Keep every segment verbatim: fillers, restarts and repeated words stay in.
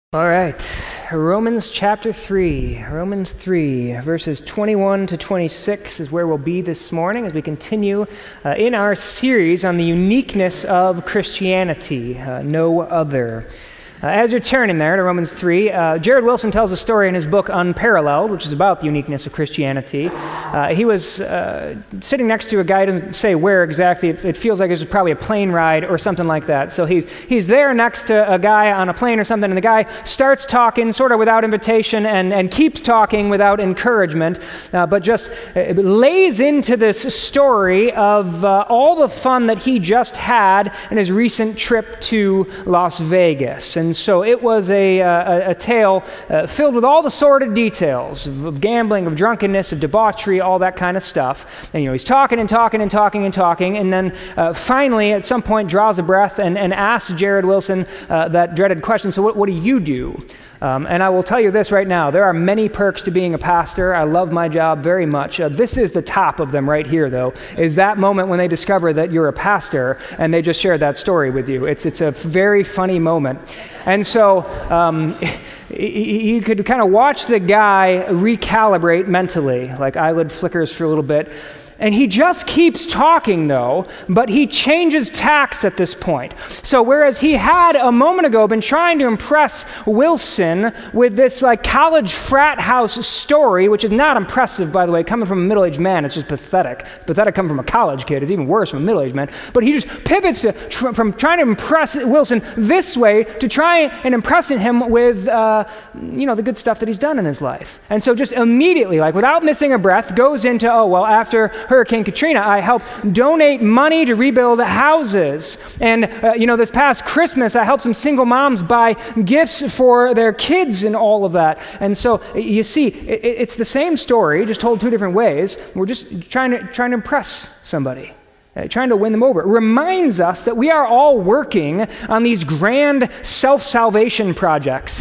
All right, Romans chapter three. Romans three, verses twenty-one to twenty-six is where we'll be this morning as we continue uh, in our series on the uniqueness of Christianity, uh, no other. Uh, as you're turning there to Romans three, uh, Jared Wilson tells a story in his book Unparalleled, which is about the uniqueness of Christianity. Uh, he was uh, sitting next to a guy, doesn't say where exactly, it, it feels like it was probably a plane ride or something like that. So he's, he's there next to a guy on a plane or something, and the guy starts talking sort of without invitation and, and keeps talking without encouragement, uh, but just uh, lays into this story of uh, all the fun that he just had in his recent trip to Las Vegas. And And so it was a, a, a tale uh, filled with all the sordid details of, of gambling, of drunkenness, of debauchery, all that kind of stuff. And, you know, he's talking and talking and talking and talking, and then uh, finally, at some point, draws a breath and, and asks Jared Wilson uh, that dreaded question, so what, what do you do? Um, and I will tell you this right now, there are many perks to being a pastor. I love my job very much. Uh, this is the top of them right here, though, is that moment when they discover that you're a pastor and they just shared that story with you. It's, it's a very funny moment. And so um, you could kind of watch the guy recalibrate mentally, like eyelid flickers for a little bit. And he just keeps talking, though, but he changes tacks at this point. So whereas he had a moment ago been trying to impress Wilson with this like college frat house story, which is not impressive, by the way, coming from a middle-aged man, it's just pathetic. Pathetic coming from a college kid, it's even worse from a middle-aged man. But he just pivots to, tr- from trying to impress Wilson this way to try and impressing him with, uh, you know, the good stuff that he's done in his life. And so just immediately, like without missing a breath, goes into, oh, well, after Hurricane Katrina, I helped donate money to rebuild houses. And, uh, you know, this past Christmas, I helped some single moms buy gifts for their kids and all of that. And so, you see, it, it's the same story, just told two different ways. We're just trying to, trying to impress somebody. Uh, trying to win them over. It reminds us that we are all working on these grand self-salvation projects.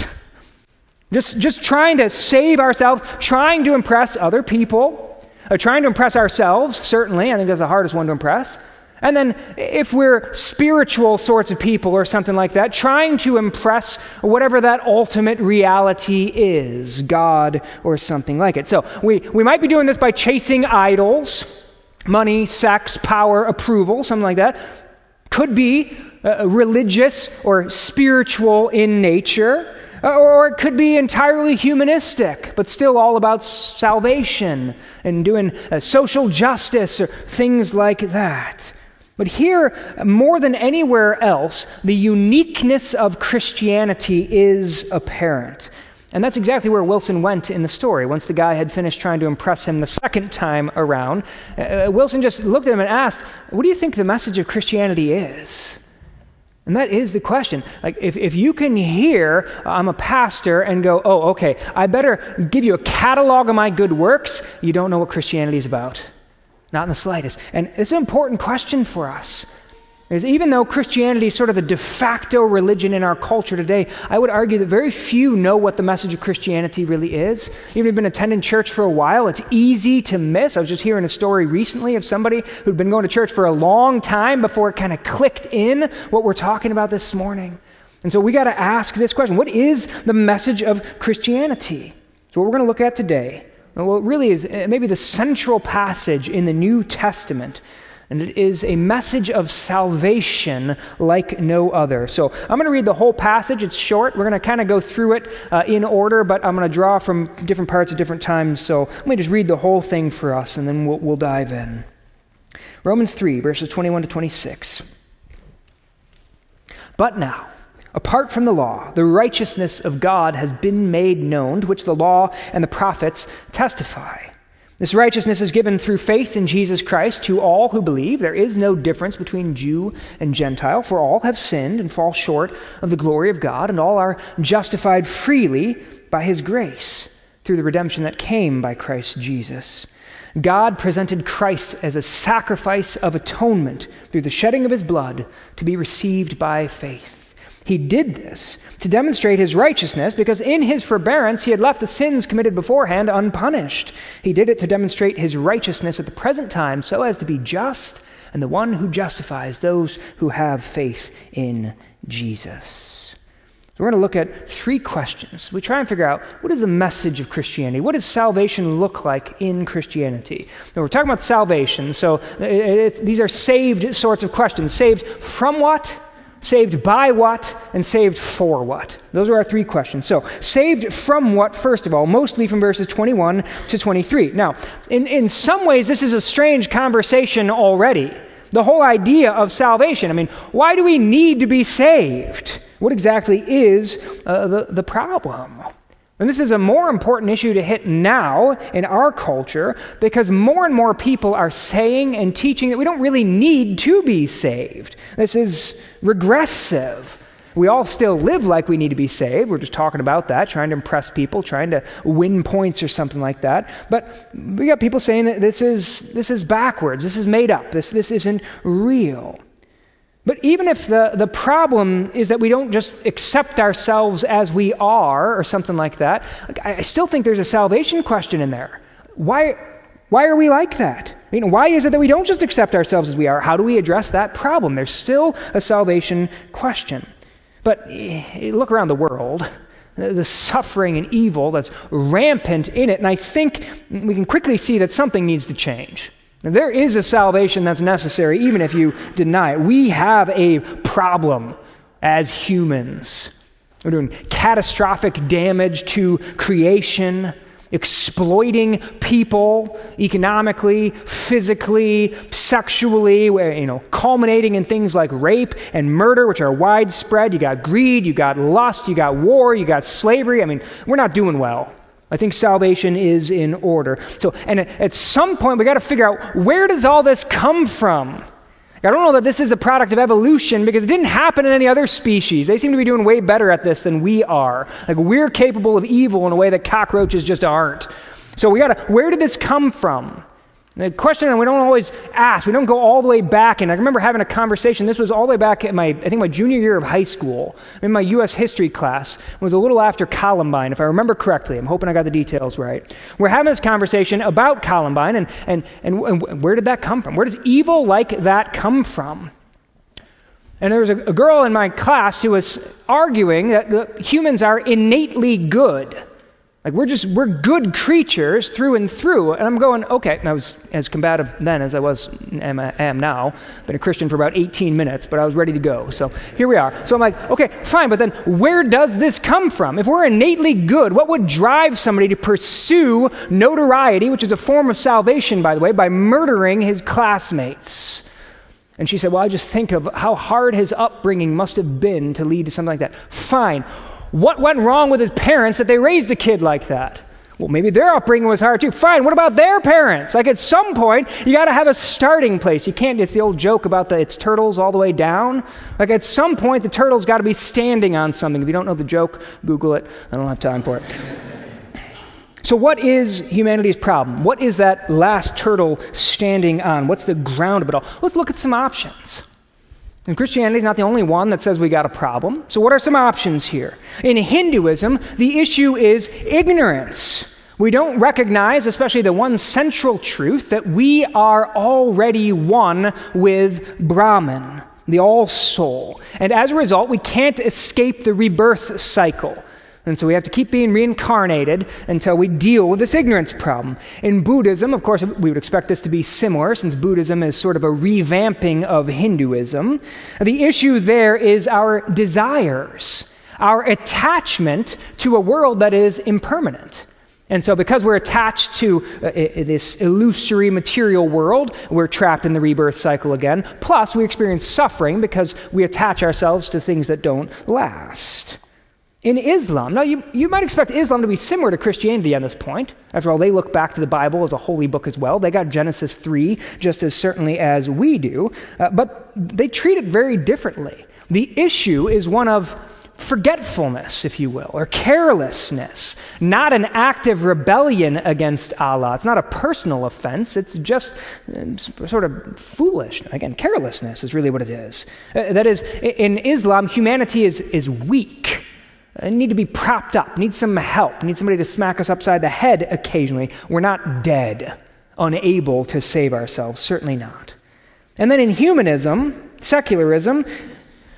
Just, just trying to save ourselves, trying to impress other people. Uh, trying to impress ourselves, certainly. I think that's the hardest one to impress. And then if we're spiritual sorts of people or something like that, trying to impress whatever that ultimate reality is, God or something like it. So we, we might be doing this by chasing idols, money, sex, power, approval, something like that. Could be uh, religious or spiritual in nature. Or it could be entirely humanistic, but still all about salvation and doing uh, social justice or things like that. But here, more than anywhere else, the uniqueness of Christianity is apparent. And that's exactly where Wilson went in the story. Once the guy had finished trying to impress him the second time around, uh, Wilson just looked at him and asked, what do you think the message of Christianity is? And that is the question. Like, if, if you can hear, I'm a pastor, and go, oh, okay, I better give you a catalog of my good works, you don't know what Christianity is about. Not in the slightest. And it's an important question for us. Because even though Christianity is sort of the de facto religion in our culture today, I would argue that very few know what the message of Christianity really is. Even if you've been attending church for a while, it's easy to miss. I was just hearing a story recently of somebody who'd been going to church for a long time before it kind of clicked in what we're talking about this morning. And so we got to ask this question. What is the message of Christianity? So what we're going to look at today, well, it really is maybe the central passage in the New Testament. And it is a message of salvation like no other. So I'm going to read the whole passage. It's short. We're going to kind of go through it uh, in order, but I'm going to draw from different parts at different times. So let me just read the whole thing for us, and then we'll, we'll dive in. Romans three, verses twenty-one to twenty-six. But now, apart from the law, the righteousness of God has been made known, to which the law and the prophets testify. This righteousness is given through faith in Jesus Christ to all who believe. There is no difference between Jew and Gentile, for all have sinned and fall short of the glory of God, and all are justified freely by his grace through the redemption that came by Christ Jesus. God presented Christ as a sacrifice of atonement through the shedding of his blood to be received by faith. He did this to demonstrate his righteousness because in his forbearance he had left the sins committed beforehand unpunished. He did it to demonstrate his righteousness at the present time so as to be just and the one who justifies those who have faith in Jesus. So we're going to look at three questions. We try and figure out, what is the message of Christianity? What does salvation look like in Christianity? Now, we're talking about salvation, so it, it, these are saved sorts of questions. Saved from what? Saved by what? And saved for what? Those are our three questions. So, saved from what, first of all, mostly from verses twenty-one to twenty-three. Now, in, in some ways, this is a strange conversation already. The whole idea of salvation. I mean, why do we need to be saved? What exactly is uh, the, the problem? And this is a more important issue to hit now in our culture because more and more people are saying and teaching that we don't really need to be saved. This is regressive. We all still live like we need to be saved. We're just talking about that, trying to impress people, trying to win points or something like that. But we got people saying that this is this is backwards. This is made up. This this isn't real. But even if the, the problem is that we don't just accept ourselves as we are or something like that, I, I still think there's a salvation question in there. Why, why are we like that? I mean, why is it that we don't just accept ourselves as we are? How do we address that problem? There's still a salvation question. But look around the world, the suffering and evil that's rampant in it, and I think we can quickly see that something needs to change. There is a salvation that's necessary, even if you deny it. We have a problem as humans. We're doing catastrophic damage to creation, exploiting people economically, physically, sexually, where, you know, culminating in things like rape and murder, which are widespread. You got greed, you got lust, you got war, you got slavery. I mean, we're not doing well. I think salvation is in order. So, and at some point, we got to figure out, where does all this come from? I don't know that this is a product of evolution because it didn't happen in any other species. They seem to be doing way better at this than we are. Like, we're capable of evil in a way that cockroaches just aren't. So we got to, where did this come from? The question we don't always ask, we don't go all the way back, and I remember having a conversation, this was all the way back at my, I think my junior year of high school, in my U S history class. It was a little after Columbine, if I remember correctly. I'm hoping I got the details right. We're having this conversation about Columbine, and, and, and, and where did that come from? Where does evil like that come from? And there was a, a girl in my class who was arguing that the humans are innately good. Like, we're just, we're good creatures through and through. And I'm going, okay, and I was as combative then as I was, am, am now. Been a Christian for about eighteen minutes, but I was ready to go. So here we are. So I'm like, okay, fine, but then where does this come from? If we're innately good, what would drive somebody to pursue notoriety, which is a form of salvation, by the way, by murdering his classmates? And she said, well, I just think of how hard his upbringing must have been to lead to something like that. Fine. What went wrong with his parents that they raised a kid like that? Well, maybe their upbringing was hard too. Fine, what about their parents? Like, at some point, you got to have a starting place. You can't, it's the old joke about the it's turtles all the way down. Like, at some point, the turtle's got to be standing on something. If you don't know the joke, Google it. I don't have time for it. So what is humanity's problem? What is that last turtle standing on? What's the ground of it all? Let's look at some options. And Christianity is not the only one that says we got a problem. So what are some options here? In Hinduism, the issue is ignorance. We don't recognize, especially the one central truth, that we are already one with Brahman, the all-soul. And as a result, we can't escape the rebirth cycle. And so we have to keep being reincarnated until we deal with this ignorance problem. In Buddhism, of course, we would expect this to be similar, since Buddhism is sort of a revamping of Hinduism. The issue there is our desires, our attachment to a world that is impermanent. And so because we're attached to uh, this illusory material world, we're trapped in the rebirth cycle again. Plus, we experience suffering because we attach ourselves to things that don't last. In Islam, now you, you might expect Islam to be similar to Christianity on this point. After all, they look back to the Bible as a holy book as well. They got Genesis three just as certainly as we do, uh, but they treat it very differently. The issue is one of forgetfulness, if you will, or carelessness, not an active rebellion against Allah. It's not a personal offense. It's just uh, sort of foolish. Again, carelessness is really what it is. Uh, that is, in Islam, humanity is, is weak. I need to be propped up, need some help, need somebody to smack us upside the head occasionally. We're not dead, unable to save ourselves, certainly not. And then in humanism, secularism,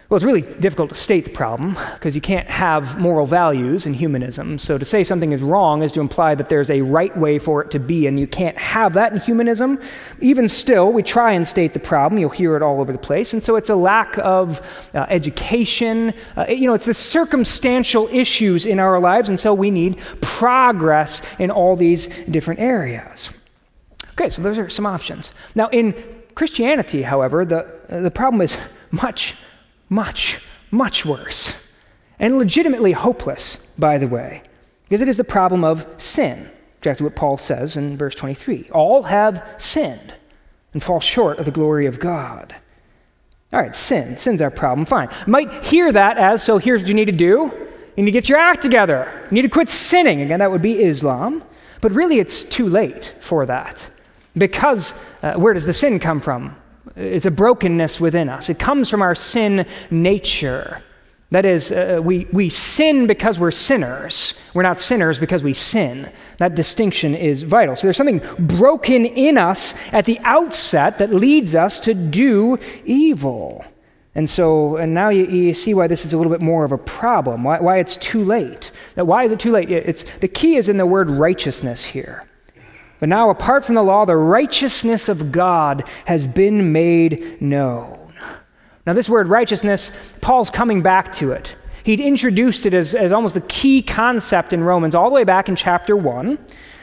Well, it's really difficult to state the problem because you can't have moral values in humanism. So to say something is wrong is to imply that there's a right way for it to be, and you can't have that in humanism. Even still, we try and state the problem. You'll hear it all over the place. And so it's a lack of uh, education. Uh, you know, it's the circumstantial issues in our lives, and so we need progress in all these different areas. Okay, so those are some options. Now, in Christianity, however, the uh, the problem is much Much, much worse, and legitimately hopeless, by the way, because it is the problem of sin. Exactly what Paul says in verse twenty-three. All have sinned and fall short of the glory of God. All right, sin. Sin's our problem. Fine. You might hear that as, so here's what you need to do. You need to get your act together. You need to quit sinning. Again, that would be Islam. But really, it's too late for that. Because uh, where does the sin come from? It's a brokenness within us. It comes from our sin nature. That is, uh, we, we sin because we're sinners. We're not sinners because we sin. That distinction is vital. So there's something broken in us at the outset that leads us to do evil. And so, and now you, you see why this is a little bit more of a problem, why, why it's too late. Now, why is it too late? It's, the key is in the word righteousness here. But now, apart from the law, the righteousness of God has been made known. Now, this word righteousness, Paul's coming back to it. He'd introduced it as, as almost the key concept in Romans all the way back in chapter one.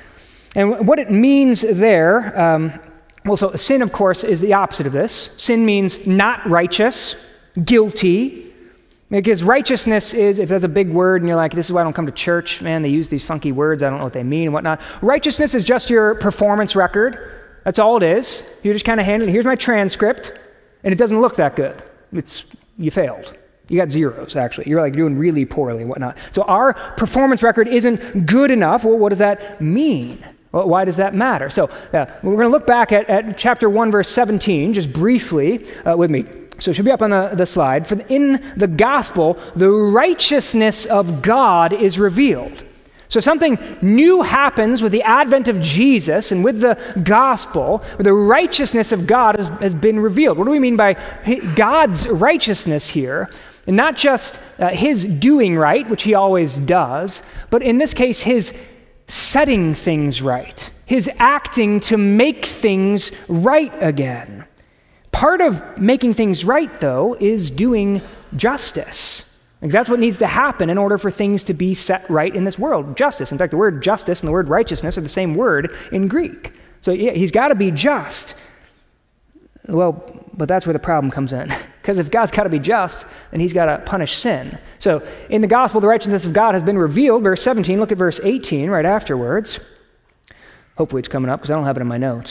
And what it means there, um, well, so sin, of course, is the opposite of this. Sin means not righteous, guilty. Because righteousness is, if that's a big word and you're like, this is why I don't come to church, man, they use these funky words, I don't know what they mean and whatnot. Righteousness is just your performance record. That's all it is. You just kind of hand it, here's my transcript, and it doesn't look that good. It's, you failed. You got zeros, actually. You're like doing really poorly and whatnot. So our performance record isn't good enough. Well, what does that mean? Well, why does that matter? So uh, we're going to look back at, at chapter one, verse seventeen, just briefly uh, with me. So it should be up on the, the slide. For in the gospel, the righteousness of God is revealed. So something new happens with the advent of Jesus, and with the gospel, where the righteousness of God has, has been revealed. What do we mean by God's righteousness here? And not just uh, his doing right, which he always does, but in this case, his setting things right, his acting to make things right again. Part of making things right, though, is doing justice. Like that's what needs to happen in order for things to be set right in this world. Justice. In fact, the word justice and the word righteousness are the same word in Greek. So yeah, he's got to be just. Well, but that's where the problem comes in. Because if God's got to be just, then he's got to punish sin. So in the gospel, the righteousness of God has been revealed. Verse seventeen, look at verse eighteen right afterwards. Hopefully it's coming up because I don't have it in my notes.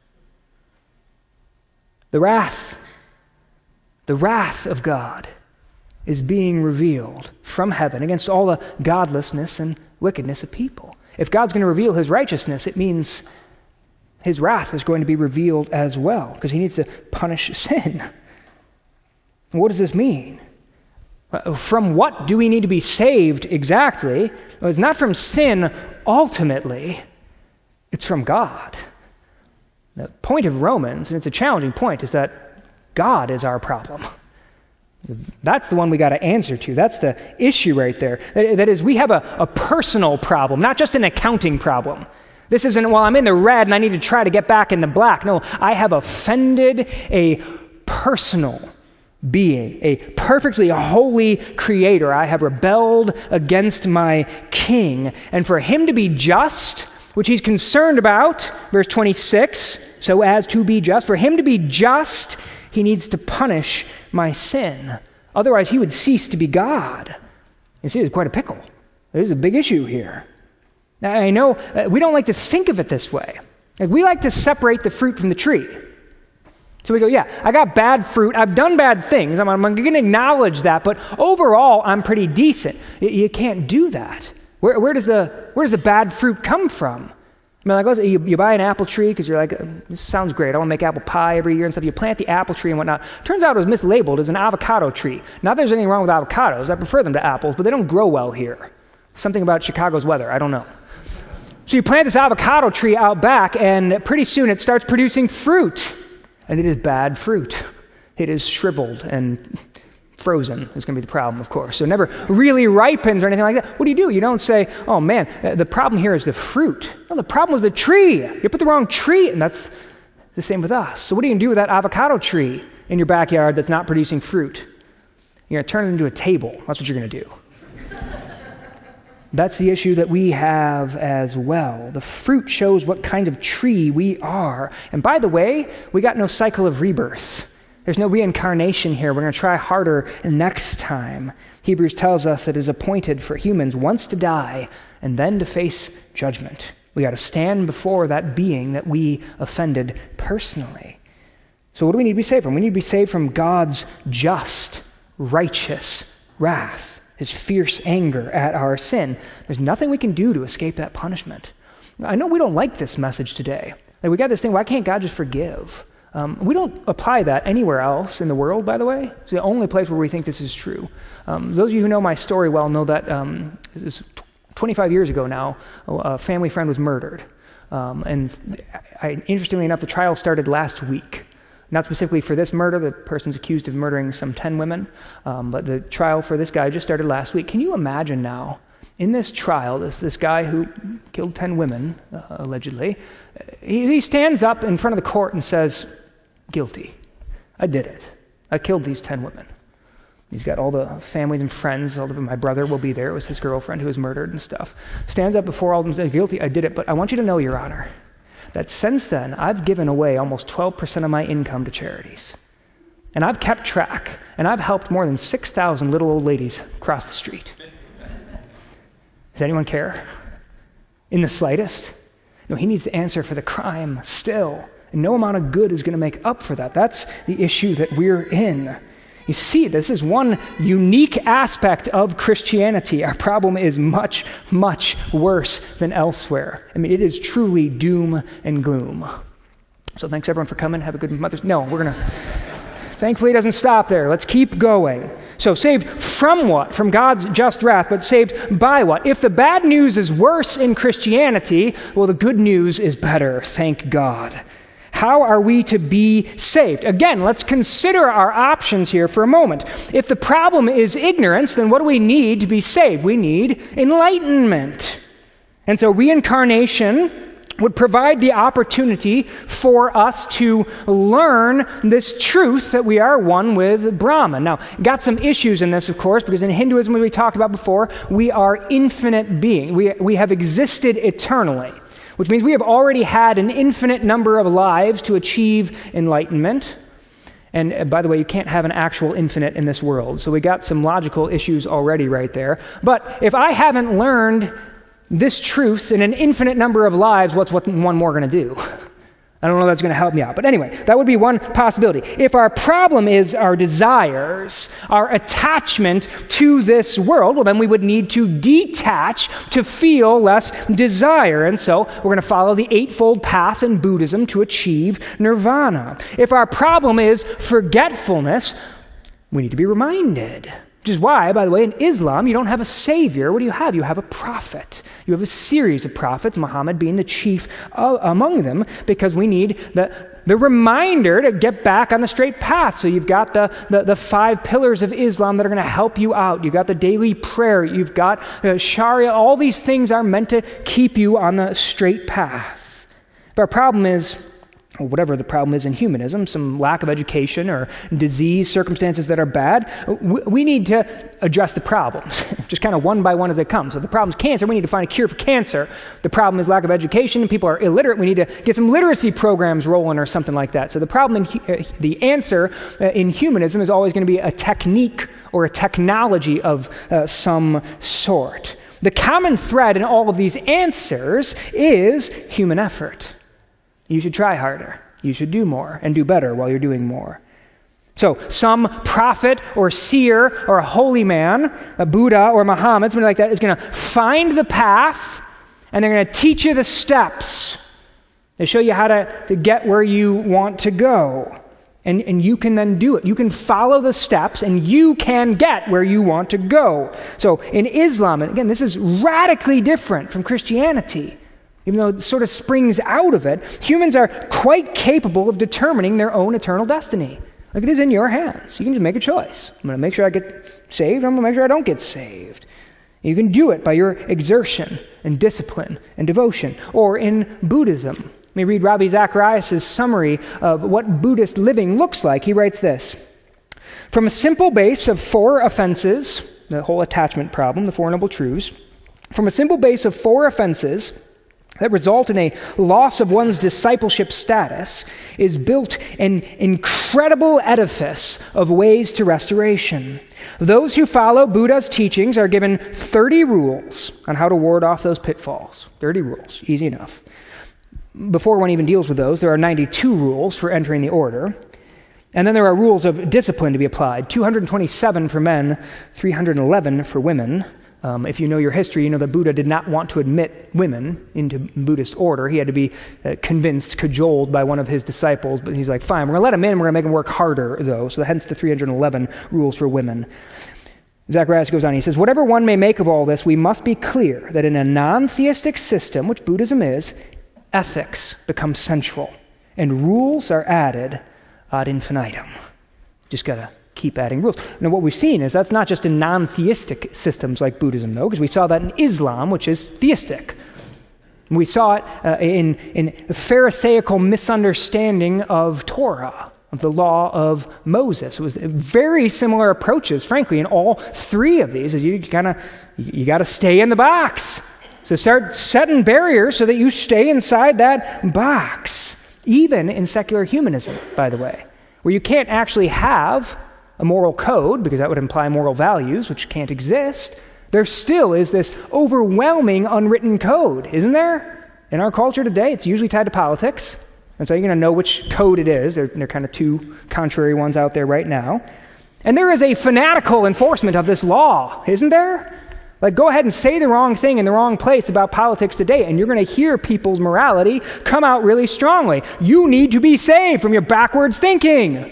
The wrath, the wrath of God is being revealed from heaven against all the godlessness and wickedness of people. If God's going to reveal his righteousness, it means his wrath is going to be revealed as well, because he needs to punish sin. What does this mean? From what do we need to be saved exactly? Well, it's not from sin ultimately, it's from God. The point of Romans, and it's a challenging point, is that God is our problem. That's the one we got to answer to. That's the issue right there. That, that is, we have a, a personal problem, not just an accounting problem. This isn't, well, I'm in the red and I need to try to get back in the black. No, I have offended a personal being, a perfectly holy creator. I have rebelled against my king. And for him to be just, which he's concerned about, verse twenty-six, so as to be just. For him to be just, he needs to punish my sin. Otherwise, he would cease to be God. You see, there's quite a pickle. There's a big issue here. Now, I know uh, we don't like to think of it this way. Like, we like to separate the fruit from the tree. So we go, yeah, I got bad fruit. I've done bad things. I'm, I'm going to acknowledge that. But overall, I'm pretty decent. You, you can't do that. Where, where does the where does the bad fruit come from? I mean, like, let's, you, you buy an apple tree because you're like, this sounds great. I want to make apple pie every year and stuff. You plant the apple tree and whatnot. Turns out it was mislabeled as an avocado tree. Not that there's anything wrong with avocados. I prefer them to apples, but they don't grow well here. Something about Chicago's weather. I don't know. So you plant this avocado tree out back, and pretty soon it starts producing fruit. And it is bad fruit. It is shriveled and Frozen is going to be the problem, of course. So it never really ripens or anything like that. What do you do? You don't say, oh man, the problem here is the fruit. No, the problem was the tree. You put the wrong tree, and that's the same with us. So what are you going to do with that avocado tree in your backyard that's not producing fruit? You're going to turn it into a table. That's what you're going to do. That's the issue that we have as well. The fruit shows what kind of tree we are. And by the way, we got no cycle of rebirth. There's no reincarnation here. We're going to try harder next time. Hebrews tells us that it is appointed for humans once to die and then to face judgment. We got to stand before that being that we offended personally. So what do we need to be saved from? We need to be saved from God's just, righteous wrath, his fierce anger at our sin. There's nothing we can do to escape that punishment. I know we don't like this message today. Like we got this thing, why can't God just forgive? Um, we don't apply that anywhere else in the world, by the way. It's the only place where we think this is true. Um, those of you who know my story well know that um, it was twenty-five years ago now, a family friend was murdered. Um, and I, interestingly enough, the trial started last week. Not specifically for this murder. The person's accused of murdering some ten women. Um, but the trial for this guy just started last week. Can you imagine now, in this trial, this, this guy who killed ten women, uh, allegedly, he, he stands up in front of the court and says, guilty. I did it. I killed these ten women. He's got all the families and friends. All of them, my brother will be there. It was his girlfriend who was murdered and stuff. Stands up before all of them and says, guilty, I did it. But I want you to know, Your Honor, that since then, I've given away almost twelve percent of my income to charities. And I've kept track, and I've helped more than six thousand little old ladies cross the street. Does anyone care? In the slightest? No, he needs to answer for the crime still. And no amount of good is going to make up for that. That's the issue that we're in. You see, this is one unique aspect of Christianity. Our problem is much, much worse than elsewhere. I mean, it is truly doom and gloom. So thanks, everyone, for coming. Have a good Mother's... No, we're going to... Thankfully, it doesn't stop there. Let's keep going. So saved from what? From God's just wrath, but saved by what? If the bad news is worse in Christianity, well, the good news is better. Thank God. How are we to be saved? Again, let's consider our options here for a moment. If the problem is ignorance, then what do we need to be saved? We need enlightenment. And so reincarnation would provide the opportunity for us to learn this truth that we are one with Brahman. Now, got some issues in this, of course, because in Hinduism, as we talked about before, we are infinite beings. We, we have existed eternally, which means we have already had an infinite number of lives to achieve enlightenment. And uh, by the way, you can't have an actual infinite in this world. So we got some logical issues already right there. But if I haven't learned this truth in an infinite number of lives, what's what one more going to do? I don't know if that's going to help me out. But anyway, that would be one possibility. If our problem is our desires, our attachment to this world, well, then we would need to detach to feel less desire. And so we're going to follow the eightfold path in Buddhism to achieve nirvana. If our problem is forgetfulness, we need to be reminded. Which is why, by the way, in Islam, you don't have a savior. What do you have? You have a prophet. You have a series of prophets, Muhammad being the chief uh, among them, because we need the, the reminder to get back on the straight path. So you've got the, the, the five pillars of Islam that are going to help you out. You've got the daily prayer. You've got uh, Sharia. All these things are meant to keep you on the straight path. But our problem is, or whatever the problem is in humanism, some lack of education or disease, circumstances that are bad, we need to address the problems, just kind of one by one as they come. So if the problem is cancer, we need to find a cure for cancer. The problem is lack of education, and people are illiterate. We need to get some literacy programs rolling or something like that. So the problem, in, uh, the answer uh, in humanism is always going to be a technique or a technology of uh, some sort. The common thread in all of these answers is human effort. You should try harder. You should do more and do better while you're doing more. So some prophet or seer or a holy man, a Buddha or Muhammad, somebody like that, is going to find the path, and they're going to teach you the steps. They show you how to, to get where you want to go. And, and you can then do it. You can follow the steps, and you can get where you want to go. So in Islam, and again, this is radically different from Christianity. Even though it sort of springs out of it, humans are quite capable of determining their own eternal destiny. Like, it is in your hands. You can just make a choice. I'm going to make sure I get saved. I'm going to make sure I don't get saved. You can do it by your exertion and discipline and devotion. Or in Buddhism, let me read Ravi Zacharias' summary of what Buddhist living looks like. He writes this: from a simple base of four offenses, the whole attachment problem, the Four Noble Truths, from a simple base of four offenses that result in a loss of one's discipleship status, is built an incredible edifice of ways to restoration. Those who follow Buddha's teachings are given thirty rules on how to ward off those pitfalls. thirty rules, easy enough. Before one even deals with those, there are ninety-two rules for entering the order. And then there are rules of discipline to be applied, two hundred twenty-seven for men, three hundred eleven for women. Um, if you know your history, you know that Buddha did not want to admit women into Buddhist order. He had to be uh, convinced, cajoled by one of his disciples, but he's like, fine, we're going to let him in, we're going to make him work harder, though. So hence the three hundred eleven rules for women. Zacharias goes on, he says, whatever one may make of all this, we must be clear that in a non-theistic system, which Buddhism is, ethics become central, and rules are added ad infinitum. Just got to keep adding rules. Now, what we've seen is that's not just in non-theistic systems like Buddhism, though, because we saw that in Islam, which is theistic. We saw it uh, in, in Pharisaical misunderstanding of Torah, of the law of Moses. It was very similar approaches, frankly, in all three of these. You kind of you got to stay in the box. So start setting barriers so that you stay inside that box. Even in secular humanism, by the way, where you can't actually have a moral code, because that would imply moral values, which can't exist, there still is this overwhelming unwritten code, isn't there? In our culture today, it's usually tied to politics, and so you're going to know which code it is. There, there are kind of two contrary ones out there right now. And there is a fanatical enforcement of this law, isn't there? Like, go ahead and say the wrong thing in the wrong place about politics today, and you're going to hear people's morality come out really strongly. You need to be saved from your backwards thinking.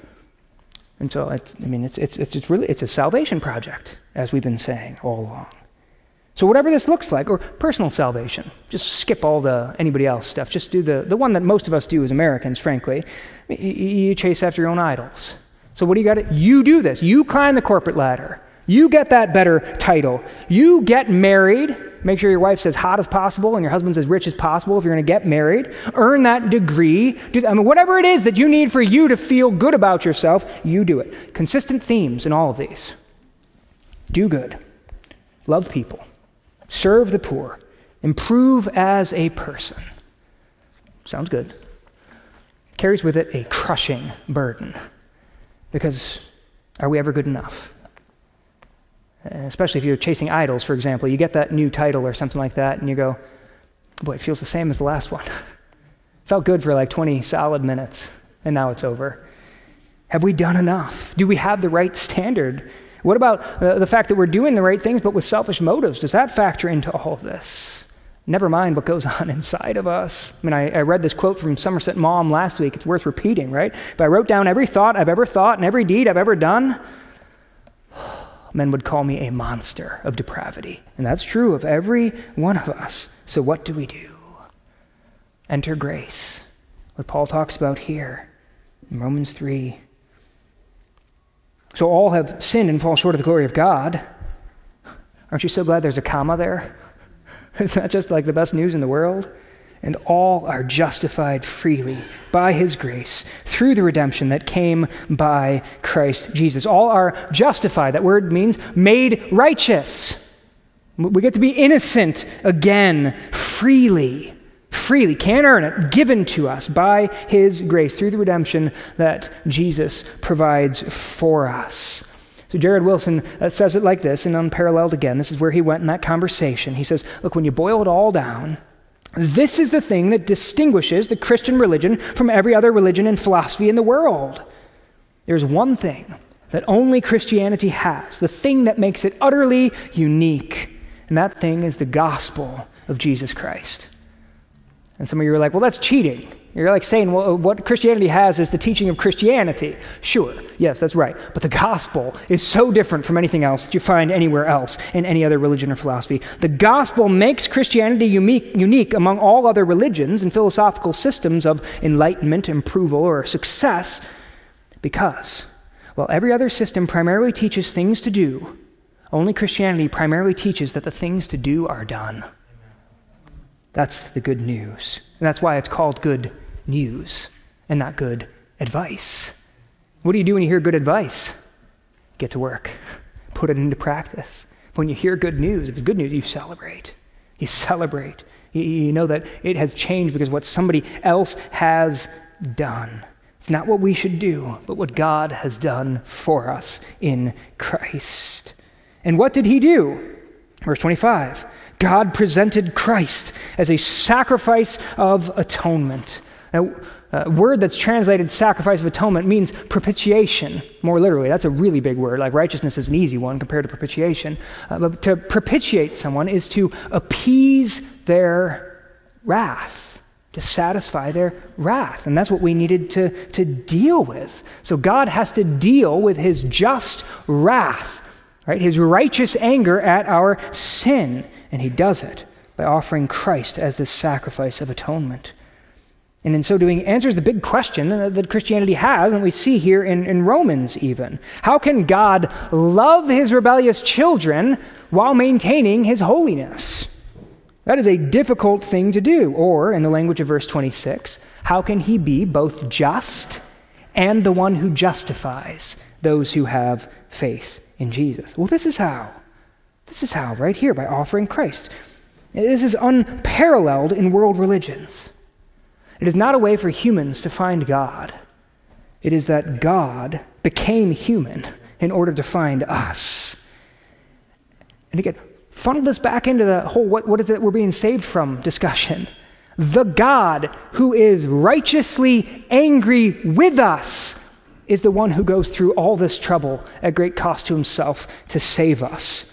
And so, it's, I mean, it's, it's, it's really, it's a salvation project, as we've been saying all along. So whatever this looks like, or personal salvation, just skip all the anybody else stuff. Just do the, the one that most of us do as Americans, frankly. You, you chase after your own idols. So what do you got to, you do this. You climb the corporate ladder. You get that better title. You get married. Make sure your wife's as hot as possible and your husband's as rich as possible if you're going to get married. Earn that degree. Do, I mean, whatever it is that you need for you to feel good about yourself, you do it. Consistent themes in all of these. Do good. Love people. Serve the poor. Improve as a person. Sounds good. Carries with it a crushing burden. Because are we ever good enough? Especially if you're chasing idols, for example. You get that new title or something like that, and you go, boy, it feels the same as the last one. Felt good for like twenty solid minutes, and now it's over. Have we done enough? Do we have the right standard? What about uh, the fact that we're doing the right things, but with selfish motives? Does that factor into all of this? Never mind what goes on inside of us. I mean, I, I read this quote from Somerset Maugham last week. It's worth repeating, right? If I wrote down every thought I've ever thought and every deed I've ever done, men would call me a monster of depravity. And that's true of every one of us. So what do we do? Enter grace. What Paul talks about here in Romans three. So all have sinned and fall short of the glory of God. Aren't you so glad there's a comma there? Isn't that just like the best news in the world? And all are justified freely by his grace through the redemption that came by Christ Jesus. All are justified. That word means made righteous. We get to be innocent again, freely. Freely. Can't earn it. Given to us by his grace through the redemption that Jesus provides for us. So Jared Wilson uh, says it like this, and unparalleled again. This is where he went in that conversation. He says, look, when you boil it all down, this is the thing that distinguishes the Christian religion from every other religion and philosophy in the world. There's one thing that only Christianity has, the thing that makes it utterly unique, and that thing is the gospel of Jesus Christ. And some of you are like, well, that's cheating. You're like saying, well, what Christianity has is the teaching of Christianity. Sure, yes, that's right. But the gospel is so different from anything else that you find anywhere else in any other religion or philosophy. The gospel makes Christianity unique, unique among all other religions and philosophical systems of enlightenment, approval, or success Because, while every other system primarily teaches things to do, only Christianity primarily teaches that the things to do are done. That's the good news. And that's why it's called good news and not good advice. What do you do when you hear good advice? Get to work. Put it into practice. When you hear good news, if it's good news, you celebrate. You celebrate. You, you know that it has changed because what somebody else has done. It's not what we should do, but what God has done for us in Christ. And what did he do? Verse twenty-five, God presented Christ as a sacrifice of atonement. Now, a word that's translated sacrifice of atonement means propitiation, more literally. That's a really big word. Like righteousness is an easy one compared to propitiation. Uh, but to propitiate someone is to appease their wrath, to satisfy their wrath. And that's what we needed to, to deal with. So God has to deal with his just wrath, right? His righteous anger at our sin. And he does it by offering Christ as the sacrifice of atonement. And in so doing, answers the big question that Christianity has, and we see here in, in Romans even. How can God love his rebellious children while maintaining his holiness? That is a difficult thing to do. Or, in the language of verse twenty-six, how can he be both just and the one who justifies those who have faith in Jesus? Well, this is how. This is how, right here, by offering Christ. This is unparalleled in world religions. It is not a way for humans to find God. It is that God became human in order to find us. And again, funnel this back into the whole what, what is it we're being saved from discussion. The God who is righteously angry with us is the one who goes through all this trouble at great cost to himself to save us.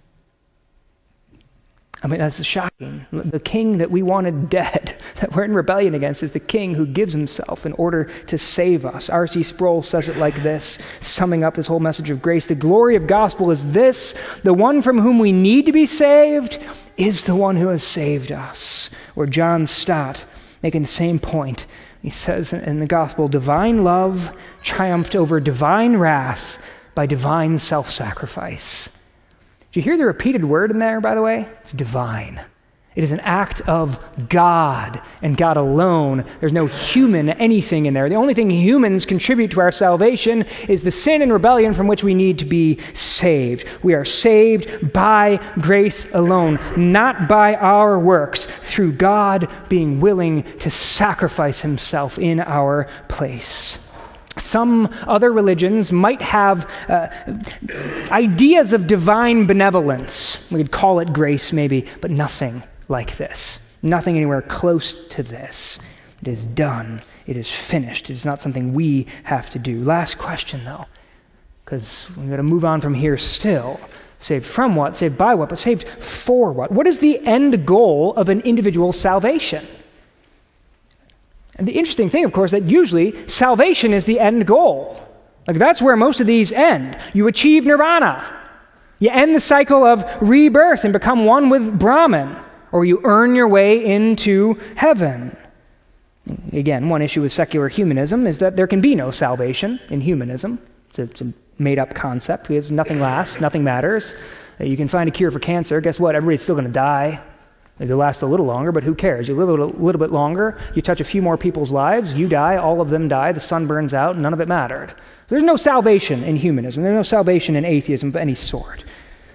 I mean, that's shocking. The king that we wanted dead, that we're in rebellion against, is the king who gives himself in order to save us. R C Sproul says it like this, summing up this whole message of grace. The glory of gospel is this: the one from whom we need to be saved is the one who has saved us. Or John Stott, making the same point. He says in the gospel, divine love triumphed over divine wrath by divine self-sacrifice. Do you hear the repeated word in there, by the way? It's divine. It is an act of God and God alone. There's no human anything in there. The only thing humans contribute to our salvation is the sin and rebellion from which we need to be saved. We are saved by grace alone, not by our works, through God being willing to sacrifice himself in our place. Some other religions might have uh, ideas of divine benevolence. We could call it grace maybe, but nothing like this. Nothing anywhere close to this. It is done. It is finished. It is not something we have to do. Last question, though, because we've got to move on from here still. Saved from what? Saved by what? But saved for what? What is the end goal of an individual's salvation? And the interesting thing, of course, that usually salvation is the end goal. Like that's where most of these end. You achieve nirvana. You end the cycle of rebirth and become one with Brahman. Or you earn your way into heaven. Again, one issue with secular humanism is that there can be no salvation in humanism. It's a, it's a made-up concept because nothing lasts, nothing matters. You can find a cure for cancer. Guess what? Everybody's still going to die. It'll last a little longer, but who cares? You live a little, little bit longer, you touch a few more people's lives, you die, all of them die, the sun burns out, and none of it mattered. So there's no salvation in humanism. There's no salvation in atheism of any sort.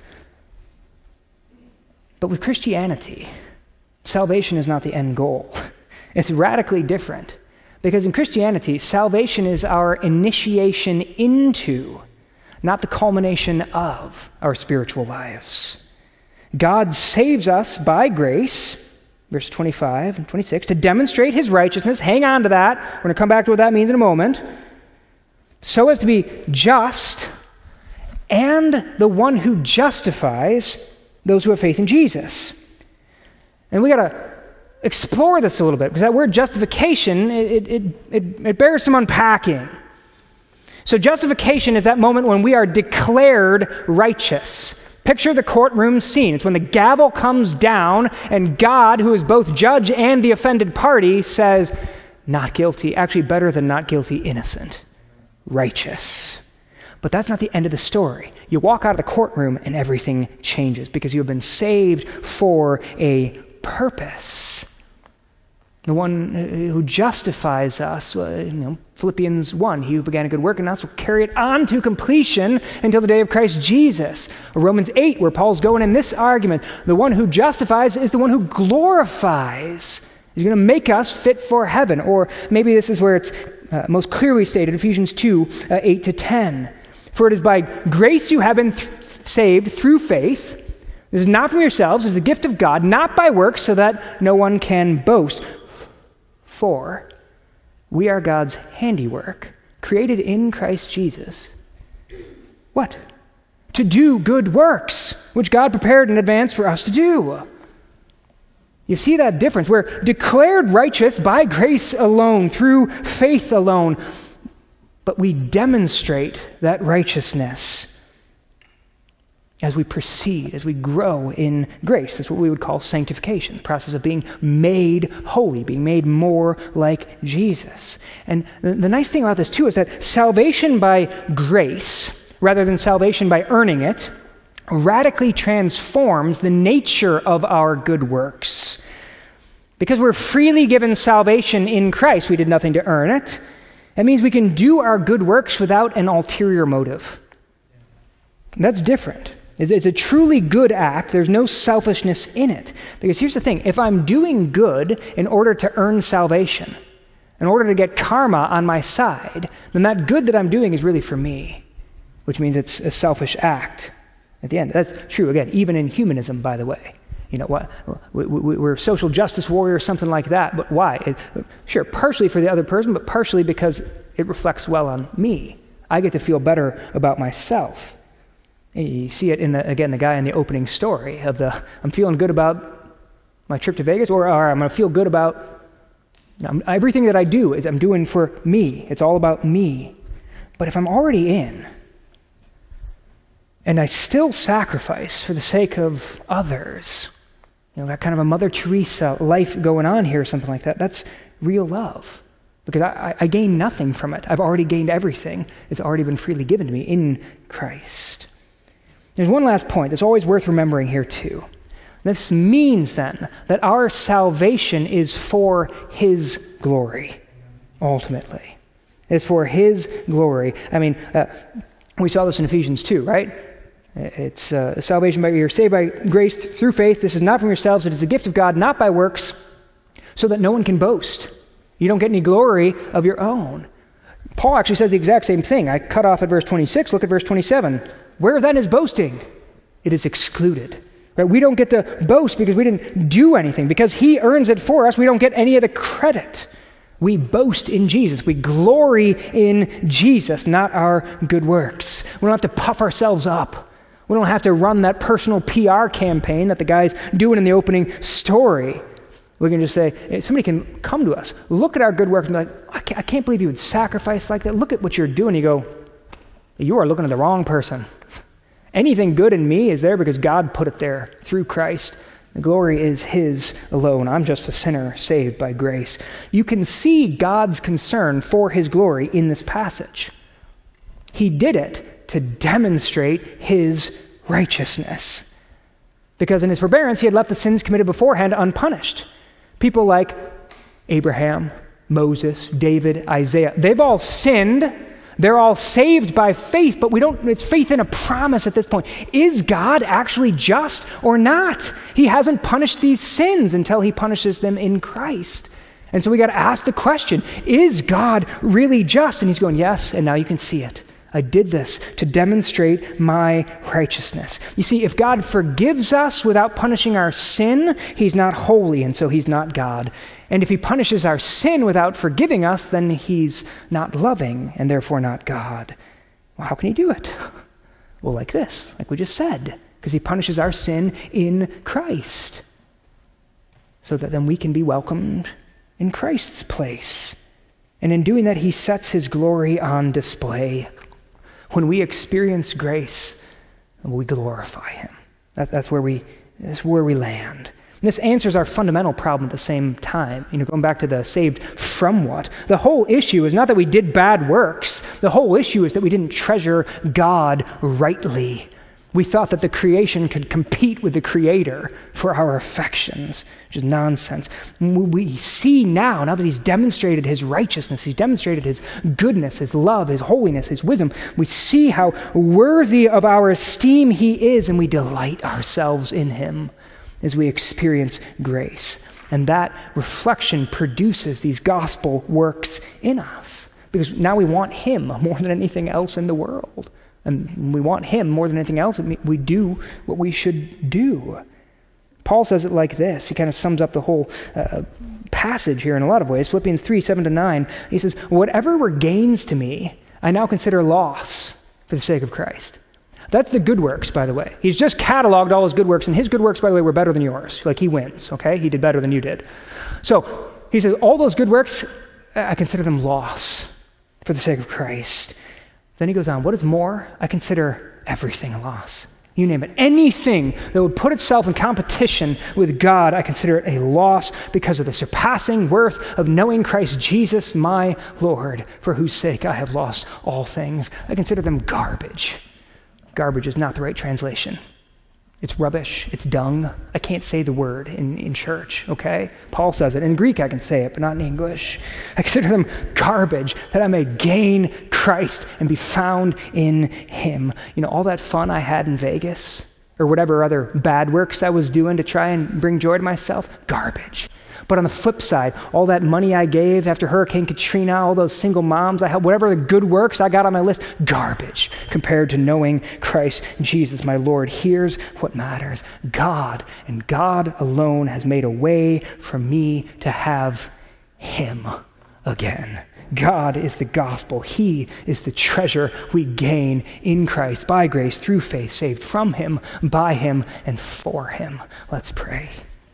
But with Christianity, salvation is not the end goal. It's radically different. Because in Christianity, salvation is our initiation into, not the culmination of, our spiritual lives. God saves us by grace, verse twenty-five and twenty-six, to demonstrate his righteousness. Hang on to that. We're going to come back to what that means in a moment. So as to be just and the one who justifies those who have faith in Jesus. And we got to explore this a little bit, because that word justification, it, it, it, it bears some unpacking. So justification is that moment when we are declared righteous. Picture the courtroom scene. It's when the gavel comes down and God, who is both judge and the offended party, says, not guilty. Actually, better than not guilty, innocent. righteous. But that's not the end of the story. You walk out of the courtroom and everything changes because you have been saved for a purpose. The one who justifies us, you know, Philippians one, he who began a good work in us will carry it on to completion until the day of Christ Jesus. Or Romans eight, where Paul's going in this argument, the one who justifies is the one who glorifies. He's going to make us fit for heaven. Or maybe this is where it's uh, most clearly stated, Ephesians two, uh, eight to ten. For it is by grace you have been th- saved through faith. This is not from yourselves, it is a gift of God, not by works, so that no one can boast. For we are God's handiwork, created in Christ Jesus. What? To do good works, which God prepared in advance for us to do. You see that difference? We're declared righteous by grace alone, through faith alone, but we demonstrate that righteousness as we proceed, as we grow in grace. That's what we would call sanctification, the process of being made holy, being made more like Jesus. And the, the nice thing about this, too, is that salvation by grace, rather than salvation by earning it, radically transforms the nature of our good works. Because we're freely given salvation in Christ, we did nothing to earn it. That means we can do our good works without an ulterior motive. That's different. It's a truly good act. There's no selfishness in it. Because here's the thing. If I'm doing good in order to earn salvation, in order to get karma on my side, then that good that I'm doing is really for me, which means it's a selfish act at the end. That's true, again, even in humanism, by the way. You know, what we, we, we're social justice warriors, something like that. But why? It, sure, partially for the other person, but partially because it reflects well on me. I get to feel better about myself. You see it in, the again, the guy in the opening story of the, I'm feeling good about my trip to Vegas, or, or I'm going to feel good about, I'm, everything that I do is I'm doing for me. It's all about me. But if I'm already in, and I still sacrifice for the sake of others, you know, that kind of a Mother Teresa life going on here, something like that, that's real love. Because I, I gain nothing from it. I've already gained everything. It's already been freely given to me in Christ. There's one last point that's always worth remembering here too. This means then that our salvation is for His glory, ultimately. It's for His glory. I mean, uh, we saw this in Ephesians two, right? It's uh, salvation by, you're saved by grace th- through faith. This is not from yourselves. It is a gift of God, not by works, so that no one can boast. You don't get any glory of your own. Paul actually says the exact same thing. I cut off at verse twenty-six. Look at verse twenty-seven. Where then is boasting? It is excluded. Right? We don't get to boast because we didn't do anything. Because He earns it for us, we don't get any of the credit. We boast in Jesus. We glory in Jesus, not our good works. We don't have to puff ourselves up. We don't have to run that personal P R campaign that the guy's doing in the opening story. We can just say, somebody can come to us, look at our good work and be like, I can't, I can't believe you would sacrifice like that. Look at what you're doing. You go, you are looking at the wrong person. Anything good in me is there because God put it there through Christ. The glory is His alone. I'm just a sinner saved by grace. You can see God's concern for His glory in this passage. He did it to demonstrate His righteousness. Because in His forbearance, He had left the sins committed beforehand unpunished. People like Abraham, Moses, David, Isaiah, they've all sinned. They're all saved by faith, but we don't, it's faith in a promise at this point. Is God actually just or not? He hasn't punished these sins until He punishes them in Christ. And so we got to ask the question, is God really just? And He's going, yes, and now you can see it. I did this to demonstrate my righteousness. You see, if God forgives us without punishing our sin, He's not holy, and so He's not God. And if He punishes our sin without forgiving us, then He's not loving, and therefore not God. Well, how can He do it? Well, like this, like we just said, because He punishes our sin in Christ, so that then we can be welcomed in Christ's place. And in doing that, He sets His glory on display. When we experience grace, we glorify Him. That, that's where we that's where we land. And this answers our fundamental problem at the same time. You know, going back to the saved from what? The whole issue is not that we did bad works. The whole issue is that we didn't treasure God rightly. We thought that the creation could compete with the Creator for our affections, which is nonsense. We see now, now that he's demonstrated his righteousness, he's demonstrated his goodness, his love, his holiness, his wisdom, we see how worthy of our esteem he is, and we delight ourselves in him as we experience grace. And that reflection produces these gospel works in us, because now we want him more than anything else in the world. And we want him more than anything else. We do what we should do. Paul says it like this. He kind of sums up the whole uh, passage here in a lot of ways. Philippians three, seven to nine. He says, whatever were gains to me, I now consider loss for the sake of Christ. That's the good works, by the way. He's just cataloged all his good works, and his good works, by the way, were better than yours. Like, he wins, okay? He did better than you did. So he says, all those good works, I consider them loss for the sake of Christ. Then he goes on, what is more? I consider everything a loss. You name it. Anything that would put itself in competition with God, I consider it a loss because of the surpassing worth of knowing Christ Jesus, my Lord, for whose sake I have lost all things. I consider them garbage. Garbage is not the right translation. It's rubbish. It's dung. I can't say the word in, in church, okay? Paul says it. In Greek I can say it, but not in English. I consider them garbage, that I may gain Christ and be found in him. You know, all that fun I had in Vegas, or whatever other bad works I was doing to try and bring joy to myself, garbage. But on the flip side, all that money I gave after Hurricane Katrina, all those single moms I helped, whatever the good works I got on my list, garbage compared to knowing Christ Jesus, my Lord. Here's what matters. God, and God alone, has made a way for me to have him again. God is the gospel. He is the treasure we gain in Christ by grace through faith, saved from him, by him, and for him. Let's pray.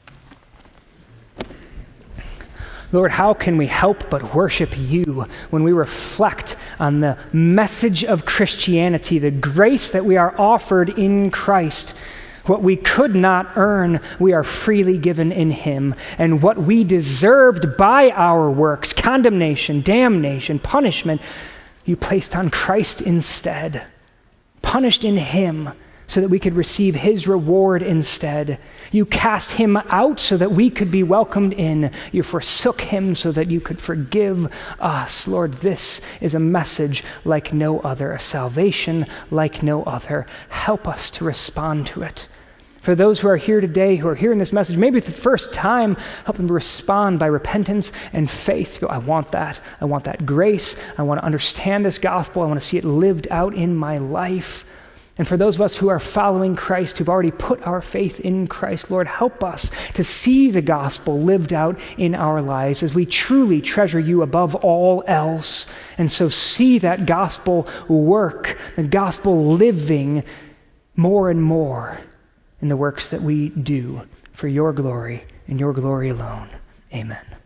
Lord, how can we help but worship you when we reflect on the message of Christianity, the grace that we are offered in Christ? What we could not earn, we are freely given in him. And what we deserved by our works, condemnation, damnation, punishment, you placed on Christ instead, punished in him, so that we could receive his reward instead. You cast him out so that we could be welcomed in. You forsook him so that you could forgive us. Lord, this is a message like no other, a salvation like no other. Help us to respond to it. For those who are here today, who are hearing this message, maybe for the first time, help them to respond by repentance and faith. Go, I want that. I want that grace. I want to understand this gospel. I want to see it lived out in my life. And for those of us who are following Christ, who've already put our faith in Christ, Lord, help us to see the gospel lived out in our lives as we truly treasure you above all else. And so see that gospel work, the gospel living more and more in the works that we do for your glory and your glory alone. Amen.